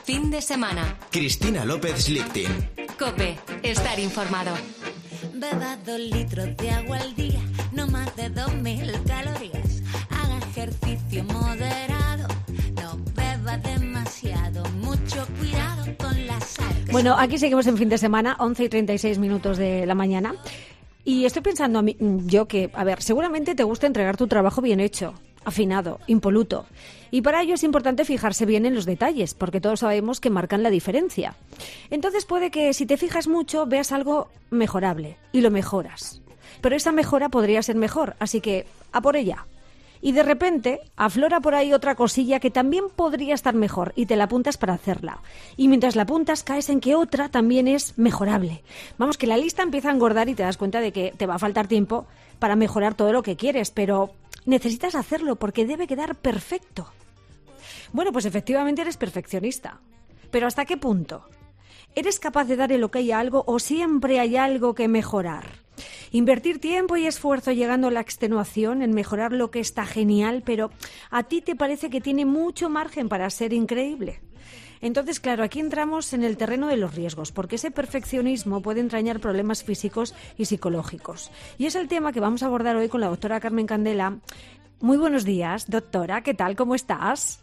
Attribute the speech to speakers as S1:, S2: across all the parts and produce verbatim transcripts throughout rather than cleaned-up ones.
S1: fin de semana.
S2: Cristina López Lichting.
S1: COPE, estar informado.
S3: Beba dos litros de agua al día, no más de dos mil calorías. Haga ejercicio moderado, no beba demasiado. Mucho cuidado con la sal.
S4: Bueno, aquí seguimos en fin de semana, once y treinta y seis minutos de la mañana. Y estoy pensando a mí, yo que, a ver, seguramente te gusta entregar tu trabajo bien hecho, afinado, impoluto. Y para ello es importante fijarse bien en los detalles, porque todos sabemos que marcan la diferencia. Entonces puede que si te fijas mucho veas algo mejorable y lo mejoras. Pero esa mejora podría ser mejor, así que a por ella. Y de repente aflora por ahí otra cosilla que también podría estar mejor y te la apuntas para hacerla. Y mientras la apuntas caes en que otra también es mejorable. Vamos, que la lista empieza a engordar y te das cuenta de que te va a faltar tiempo para mejorar todo lo que quieres, pero necesitas hacerlo porque debe quedar perfecto. Bueno, pues efectivamente eres perfeccionista. ¿Pero hasta qué punto? ¿Eres capaz de dar el ok a algo o siempre hay algo que mejorar? Invertir tiempo y esfuerzo llegando a la extenuación en mejorar lo que está genial, pero a ti te parece que tiene mucho margen para ser increíble. Entonces, claro, aquí entramos en el terreno de los riesgos, porque ese perfeccionismo puede entrañar problemas físicos y psicológicos. Y es el tema que vamos a abordar hoy con la doctora Carmen Candela. Muy buenos días, doctora, ¿qué tal? ¿Cómo estás?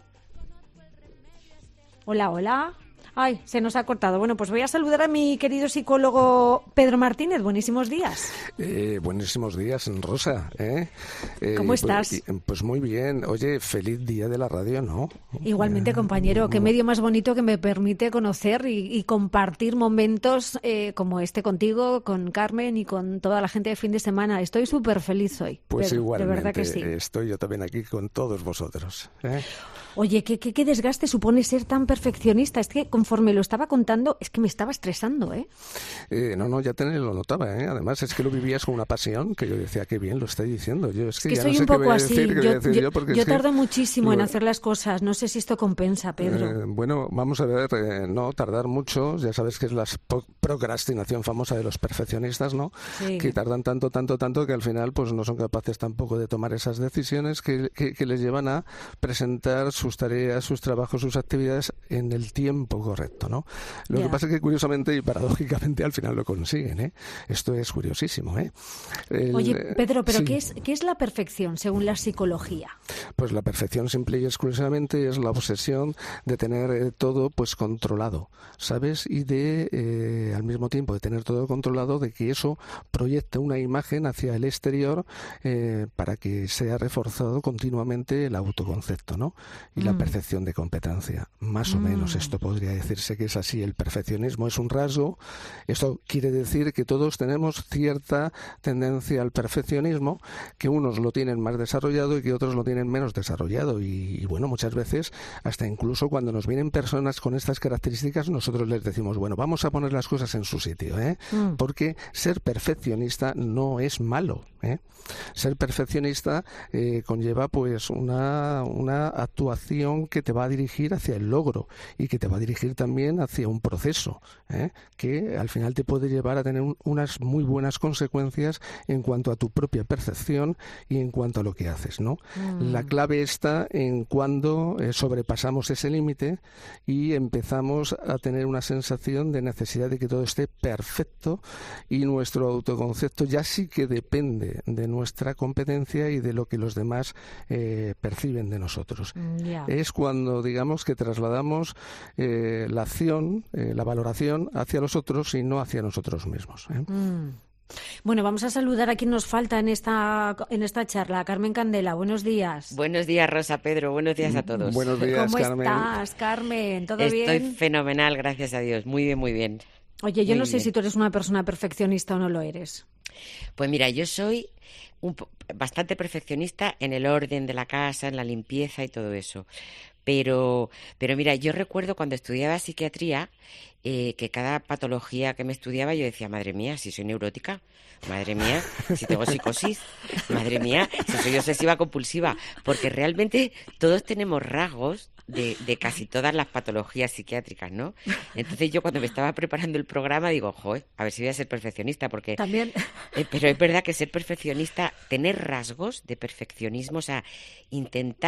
S4: Hola, hola. Ay, se nos ha cortado. Bueno, pues voy a saludar a mi querido psicólogo Pedro Martínez. Buenísimos días.
S5: Eh, buenísimos días, Rosa. ¿eh? Eh,
S4: ¿Cómo estás?
S5: Pues, pues muy bien. Oye, feliz día de la radio, ¿no?
S4: Igualmente, compañero. Qué medio más bonito que me permite conocer y, y compartir momentos eh, como este contigo, con Carmen y con toda la gente de fin de semana. Estoy súper feliz hoy.
S5: Pues
S4: Pedro,
S5: igualmente.
S4: De verdad que sí.
S5: Estoy yo también aquí con todos vosotros. ¿eh?
S4: Oye, ¿qué, qué, qué desgaste supone ser tan perfeccionista? Es que conforme lo estaba contando, es que me estaba estresando, ¿eh?
S5: eh no, no, ya te lo notaba, ¿eh? Además, es que lo vivías con una pasión que yo decía, qué bien lo estoy diciendo. Yo es que,
S4: es que
S5: ya
S4: soy
S5: no sé
S4: un poco
S5: qué voy a
S4: así.
S5: decir, qué voy a
S4: Yo,
S5: decir
S4: yo,
S5: yo, porque
S4: yo
S5: es que,
S4: tardo muchísimo
S5: lo,
S4: en hacer las cosas. No sé si esto compensa, Pedro.
S5: Eh, bueno, vamos a ver, eh, no, tardar mucho. Ya sabes que es la procrastinación famosa de los perfeccionistas, ¿no?
S4: Sí.
S5: Que tardan tanto, tanto, tanto que al final pues no son capaces tampoco de tomar esas decisiones que, que, que les llevan a presentar sus tareas, sus trabajos, sus actividades en el tiempo correcto, ¿no? Lo
S4: yeah.
S5: que pasa es que curiosamente y paradójicamente al final lo consiguen, ¿eh? Esto es curiosísimo, ¿eh? El,
S4: Oye, Pedro, ¿pero
S5: sí.
S4: ¿qué es, qué es la perfección según la psicología?
S5: Pues la perfección simple y exclusivamente es la obsesión de tener eh, todo pues controlado, ¿sabes? Y de, eh, al mismo tiempo, de tener todo controlado, de que eso proyecte una imagen hacia el exterior eh, para que sea reforzado continuamente el autoconcepto, ¿no? Y mm. la percepción de competencia. Más o mm. menos esto podría decirse que es así. El perfeccionismo es un rasgo. Esto quiere decir que todos tenemos cierta tendencia al perfeccionismo, que unos lo tienen más desarrollado y que otros lo tienen menos desarrollado. Y, y bueno, muchas veces, hasta incluso cuando nos vienen personas con estas características, nosotros les decimos, bueno, vamos a poner las cosas en su sitio, ¿eh? Mm. Porque ser perfeccionista no es malo, ¿eh? Ser perfeccionista eh, conlleva pues una, una actuación que te va a dirigir hacia el logro y que te va a dirigir también hacia un proceso, ¿eh? Que al final te puede llevar a tener un, unas muy buenas consecuencias en cuanto a tu propia percepción y en cuanto a lo que haces, ¿no? Mm. La clave está en cuando eh, sobrepasamos ese límite y empezamos a tener una sensación de necesidad de que todo esté perfecto y nuestro autoconcepto ya sí que depende de nuestra competencia y de lo que los demás eh, perciben de nosotros.
S4: Yeah.
S5: Es cuando, digamos, que trasladamos eh, la acción, eh, la valoración hacia los otros y no hacia nosotros mismos, ¿eh?
S4: Mm. Bueno, vamos a saludar a quien nos falta en esta en esta charla. Carmen Candela, buenos días.
S6: Buenos días, Rosa, Pedro, buenos días a todos.
S5: Buenos días,
S4: ¿Cómo
S5: Carmen.
S4: estás, Carmen? ¿Todo
S6: Estoy
S4: bien?
S6: Estoy fenomenal, gracias a Dios, muy bien, muy bien.
S4: Oye, yo
S6: muy
S4: no sé
S6: bien.
S4: si tú eres una persona perfeccionista o no lo eres.
S6: Pues mira, yo soy un, bastante perfeccionista en el orden de la casa, en la limpieza y todo eso. Pero, pero mira, yo recuerdo cuando estudiaba psiquiatría eh, que cada patología que me estudiaba yo decía, madre mía, si soy neurótica, madre mía, si tengo psicosis, madre mía, si soy obsesiva compulsiva, porque realmente todos tenemos rasgos de, de casi todas las patologías psiquiátricas, ¿no? Entonces yo cuando me estaba preparando el programa digo, joder, a ver si voy a ser perfeccionista, porque...
S4: También.
S6: Eh, pero es verdad que ser perfeccionista, tener rasgos de perfeccionismo, o sea, intentar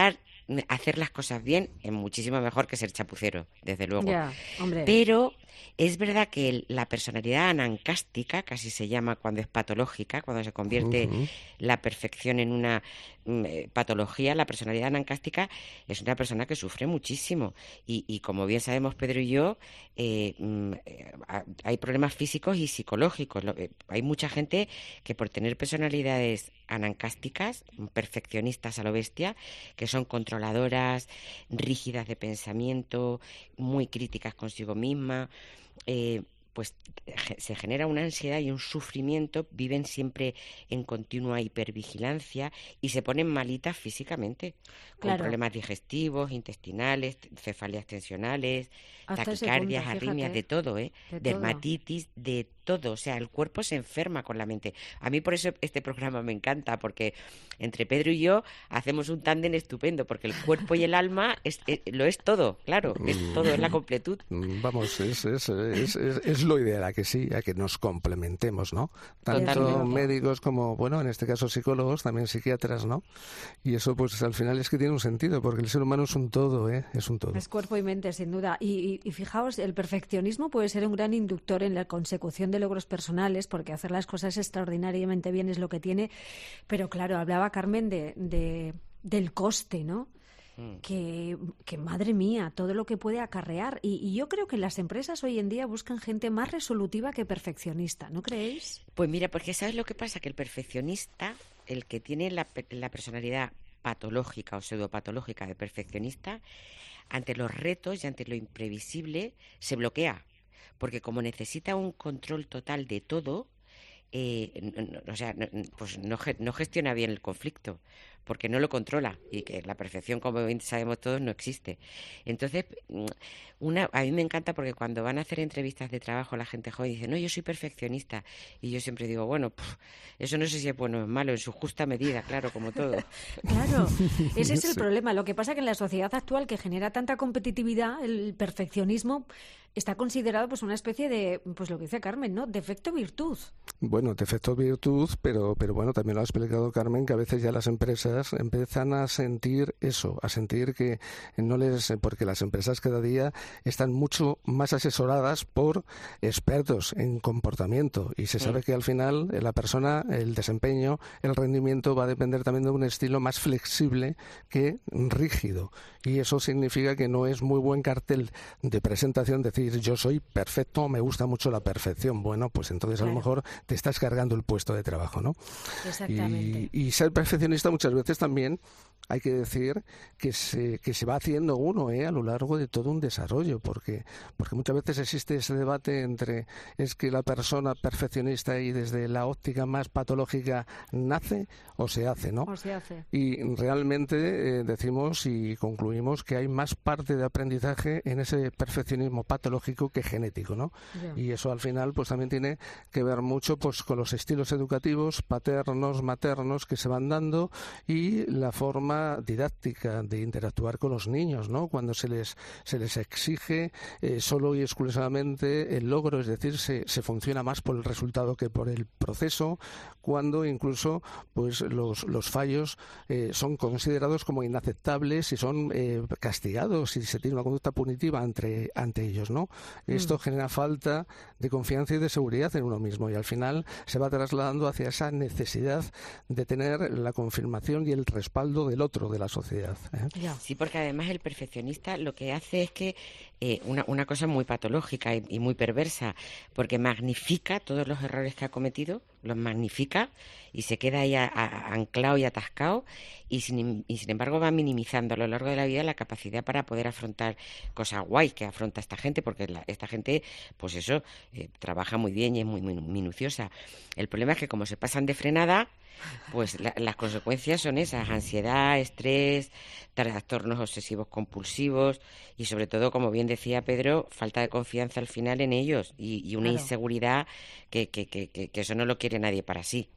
S6: hacer las cosas bien es muchísimo mejor que ser chapucero, desde luego.
S4: Ya, hombre.
S6: Pero es verdad que el- la personalidad anancástica, casi se llama cuando es patológica, cuando se convierte
S5: Ujú.
S6: la perfección en una mm, eh, patología, la personalidad anancástica es una persona que sufre muchísimo. Y, y como bien sabemos Pedro y yo, eh, mm, eh, ha- hay problemas físicos y psicológicos. Lo- eh, hay mucha gente que por tener personalidades anancásticas, perfeccionistas a lo bestia, que son controladoras, rígidas de pensamiento, muy críticas consigo misma, eh, pues ge- se genera una ansiedad y un sufrimiento, viven siempre en continua hipervigilancia y se ponen malitas físicamente, con
S4: Claro.
S6: problemas digestivos, intestinales, t- cefaleas tensionales,
S4: Hasta ese
S6: taquicardias,
S4: punto,
S6: arritmias,
S4: fíjate.
S6: de todo, ¿eh?
S4: De todo.
S6: Dermatitis, de todo. O sea, el cuerpo se enferma con la mente. A mí por eso este programa me encanta, porque entre Pedro y yo hacemos un tándem estupendo, porque el cuerpo y el alma es, es- lo es todo, claro, es todo, es la completud.
S5: Mm, Vamos, es, es, es, es, es lo ideal, a que sí, a que nos complementemos, ¿no? Tanto
S6: Totalmente.
S5: médicos como, bueno, en este caso psicólogos, también psiquiatras, ¿no? Y eso, pues al final es que tiene un sentido, porque el ser humano es un todo, ¿eh? Es un todo.
S4: Es cuerpo y mente, sin duda. Y, y- y fijaos, el perfeccionismo puede ser un gran inductor en la consecución de logros personales, porque hacer las cosas extraordinariamente bien es lo que tiene. Pero claro, hablaba Carmen de, de- del coste, ¿no?
S6: Mm.
S4: Que, que, madre mía, todo lo que puede acarrear. Y, y yo creo que las empresas hoy en día buscan gente más resolutiva que perfeccionista, ¿no creéis?
S6: Pues mira, porque ¿sabes lo que pasa? Que el perfeccionista, el que tiene la, pe- la personalidad patológica o pseudopatológica de perfeccionista, ante los retos y ante lo imprevisible, se bloquea. Porque como necesita un control total de todo, eh, n- n- o sea, n- n- pues no, ge- no gestiona bien el conflicto, porque no lo controla y que la perfección, como bien sabemos todos, no existe. Entonces, mm, una, a mí me encanta porque cuando van a hacer entrevistas de trabajo la gente joven dice, no, yo soy perfeccionista. Y yo siempre digo, bueno, pf, eso no sé si es bueno o es malo, en su justa medida, claro, como todo.
S4: Claro, ese es el
S5: Sí.
S4: problema. Lo que pasa es que en la sociedad actual, que genera tanta competitividad, el perfeccionismo está considerado pues una especie de, pues lo que dice Carmen, ¿no? Defecto virtud.
S5: Bueno, defecto virtud, pero, pero bueno, también lo ha explicado Carmen, que a veces ya las empresas empiezan a sentir eso, a sentir que no les, porque las empresas cada día están mucho más asesoradas por expertos en comportamiento y se sabe que al final eh, la persona, el desempeño, el rendimiento va a depender también de un estilo más flexible que rígido, y eso significa que no es muy buen cartel de presentación decir yo soy perfecto, me gusta mucho la perfección. Bueno, pues entonces a
S4: Claro.
S5: lo mejor te estás cargando el puesto de trabajo, ¿no?
S4: Exactamente.
S5: Y, y ser perfeccionista muchas veces también hay que decir que se, que se va haciendo uno ¿eh? a lo largo de todo un desarrollo, porque, porque muchas veces existe ese debate entre es que la persona perfeccionista y desde la óptica más patológica nace o se hace, ¿no?
S4: O se hace.
S5: Y realmente eh, decimos y concluimos que hay más parte de aprendizaje en ese perfeccionismo patológico que genético, ¿no?
S4: Ya.
S5: Y eso al final pues también tiene que ver mucho pues con los estilos educativos paternos, maternos que se van dando y la forma didáctica de interactuar con los niños, ¿no? Cuando se les se les exige eh, solo y exclusivamente el logro, es decir, se, se funciona más por el resultado que por el proceso, cuando incluso pues los, los fallos eh, son considerados como inaceptables y son eh, castigados y se tiene una conducta punitiva ante, ante ellos, ¿no? Esto
S4: Mm.
S5: genera falta de confianza y de seguridad en uno mismo y al final se va trasladando hacia esa necesidad de tener la confirmación y el respaldo del otro, de la sociedad, ¿eh?
S4: Ya.
S6: Sí, porque además el perfeccionista lo que hace es que eh, una, una cosa muy patológica y, y muy perversa, porque magnifica todos los errores que ha cometido, los magnifica y se queda ahí a- a- anclado y atascado y sin, y sin embargo va minimizando a lo largo de la vida la capacidad para poder afrontar cosas guays que afronta esta gente, porque la- esta gente, pues eso, eh, trabaja muy bien y es muy, muy minuciosa. El problema es que como se pasan de frenada, pues la- las consecuencias son esas: ansiedad, estrés, trastornos obsesivos compulsivos y sobre todo, como bien decía Pedro, falta de confianza al final en ellos y, y una
S4: Claro.
S6: inseguridad que, que, que, que, que eso no lo quiere nadie para sí.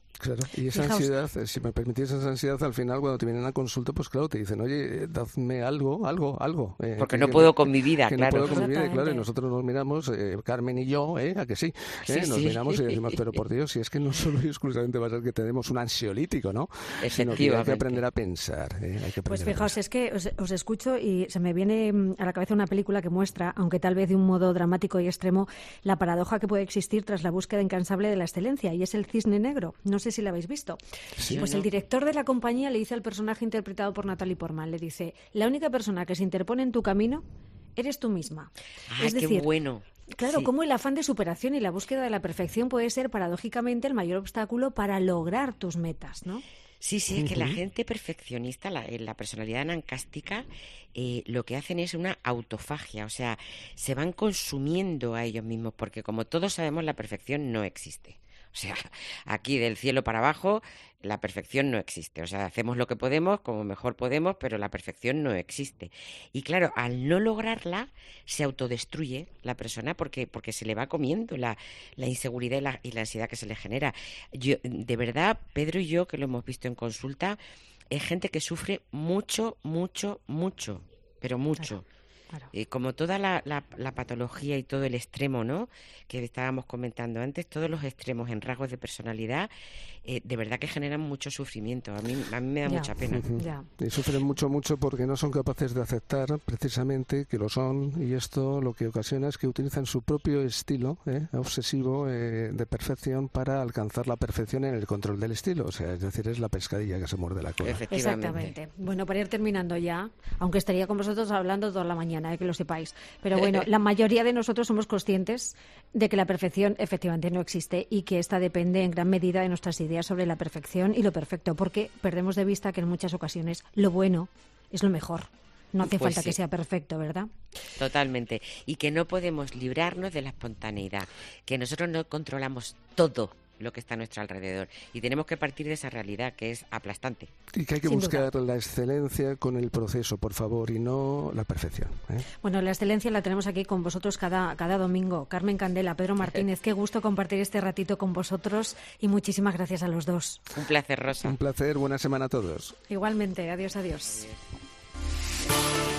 S5: Claro, y esa
S4: Fijaos.
S5: ansiedad, eh, si me permitís esa ansiedad, al final cuando te vienen a consulta, pues claro, te dicen, oye, dadme algo, algo, algo. eh,
S6: Porque
S5: que-
S6: no
S5: que-
S6: puedo con mi vida,
S5: que
S6: claro.
S5: no puedo con mi vida, y claro, y
S4: Exactamente.
S5: nosotros nos miramos, eh, Carmen y yo, ¿eh? ¿A que sí? ¿Eh?
S6: Sí,
S5: Nos
S6: sí.
S5: miramos y decimos, pero por Dios, si es que no solo y exclusivamente va a ser que tenemos un ansiolítico, ¿no? Sino que hay que
S6: Efectivamente.
S5: aprender a pensar. ¿eh? Hay que
S4: Pues
S5: aprender a
S4: fijaos,
S5: pensar.
S4: es que os, os escucho y se me viene mm, a la cabeza una película que muestra, aunque tal vez de un modo dramático y extremo, la paradoja que puede existir tras la búsqueda incansable de la excelencia, y es El Cisne Negro. No sé si la habéis visto.
S5: Sí.
S4: Pues
S6: ¿no?
S4: el director de la compañía le dice al personaje interpretado por Natalie Portman, le dice, la única persona que se interpone en tu camino eres tú misma.
S6: Ah,
S4: es
S6: qué
S4: decir,
S6: bueno.
S4: claro,
S6: Sí.
S4: cómo el afán de superación y la búsqueda de la perfección puede ser paradójicamente el mayor obstáculo para lograr tus metas, ¿no?
S6: Sí, sí, es que la gente perfeccionista, la, eh, la personalidad nancástica, eh, lo que hacen es una autofagia, o sea, se van consumiendo a ellos mismos, porque como todos sabemos, la perfección no existe. O sea, aquí del cielo para abajo, la perfección no existe. O sea, hacemos lo que podemos, como mejor podemos, pero la perfección no existe. Y claro, al no lograrla, se autodestruye la persona porque, porque se le va comiendo la, la inseguridad y la, y la ansiedad que se le genera. Yo, de verdad, Pedro y yo, que lo hemos visto en consulta, es gente que sufre mucho, mucho, mucho, pero mucho.
S4: Claro.
S6: Y como toda la, la, la patología y todo el extremo, ¿no?, que estábamos comentando antes, todos los extremos en rasgos de personalidad, eh, de verdad que generan mucho sufrimiento. A mí, a mí me da
S4: Ya.
S6: mucha pena.
S5: Ujú.
S4: Ya.
S5: Y sufren mucho, mucho porque no son capaces de aceptar precisamente que lo son, y esto lo que ocasiona es que utilizan su propio estilo ¿eh? obsesivo eh, de perfección para alcanzar la perfección en el control del estilo. O sea, es decir, es la pescadilla que se muerde la cola.
S6: Efectivamente.
S4: Exactamente. Bueno, para ir terminando ya, aunque estaría con vosotros hablando toda la mañana, eh, que lo sepáis. Pero bueno, la mayoría de nosotros somos conscientes de que la perfección efectivamente no existe y que esta depende en gran medida de nuestras ideas sobre la perfección y lo perfecto, porque perdemos de vista que en muchas ocasiones lo bueno es lo mejor. No hace
S6: Pues
S4: falta
S6: sí.
S4: que sea perfecto, ¿verdad?
S6: Totalmente. Y que no podemos librarnos de la espontaneidad, que nosotros no controlamos todo lo que está a nuestro alrededor y tenemos que partir de esa realidad que es aplastante.
S5: Y que hay que
S4: Sin
S5: buscar la excelencia con el proceso, por favor, y no la perfección. ¿eh?
S4: Bueno, la excelencia la tenemos aquí con vosotros cada, cada domingo. Carmen Candela, Pedro Martínez, qué gusto compartir este ratito con vosotros y muchísimas gracias a los dos.
S6: Un placer, Rosa.
S5: Un placer, buena semana a todos.
S4: Igualmente, adiós, adiós.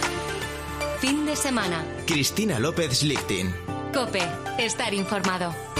S1: Fin de semana.
S2: Cristina López Lichting.
S1: Cope, estar informado.